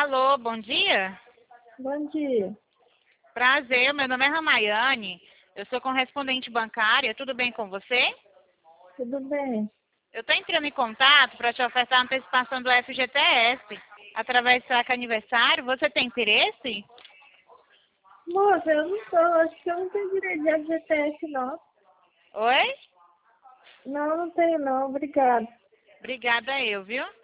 Alô, bom dia. Bom dia. Prazer, meu nome é Ramayane. Eu sou correspondente bancária. Tudo bem com você? Tudo bem? Eu estou entrando em contato para te ofertar a antecipação do FGTS através do saque aniversário. Você tem interesse? Moça, eu não tô, acho que eu não tenho direito de FGTS, não. Oi? Não tenho não, obrigada. Obrigada eu, viu?